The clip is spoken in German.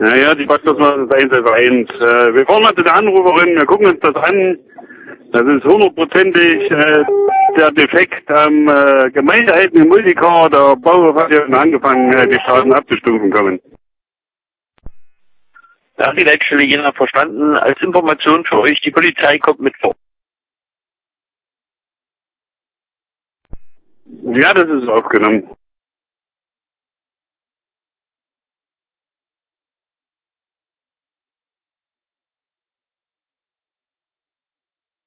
Naja, die Backdosmasse ist 111. Wir fahren mal zu der Anruferin, wir gucken uns das an. Das ist hundertprozentig der Defekt am gemeindeeigenen Multicar. Der Bauhof hat ja schon angefangen, die Straßen abzustufen kommen. Da hat die Leitstelle Jena verstanden. Als Information für euch, die Polizei kommt mit vor. Ja, das ist aufgenommen.